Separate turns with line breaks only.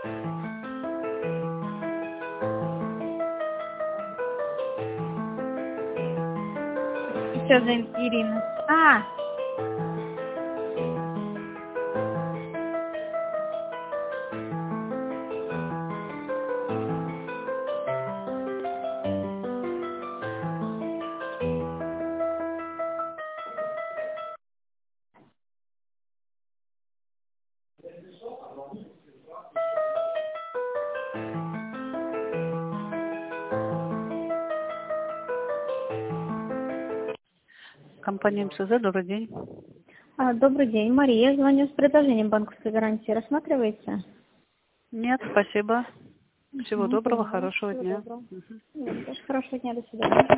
Что за Ирина?
Компания МСЗ, добрый день.
Добрый день, Мария. Звоню с предложением банковской гарантии. Рассматриваете?
Нет, спасибо. Всего доброго, хорошего
Всего
дня.
доброго. Хорошего дня, до свидания.